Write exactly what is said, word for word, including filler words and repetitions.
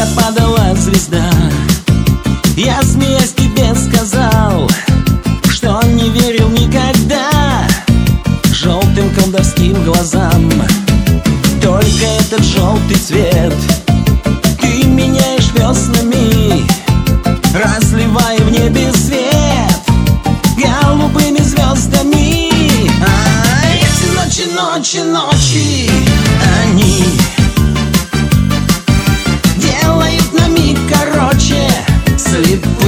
падала звезда. Я, смеясь, тебе сказал, что не верил никогда желтым колдовским глазам. Только этот желтый цвет ты меняешь веснами, разливая в небе свет голубыми звездами. А эти ночи, ночи, ночи, они делают на миг короче, слепые